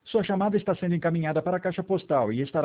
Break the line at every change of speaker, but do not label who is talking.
Sua chamada está sendo encaminhada para a caixa postal e estará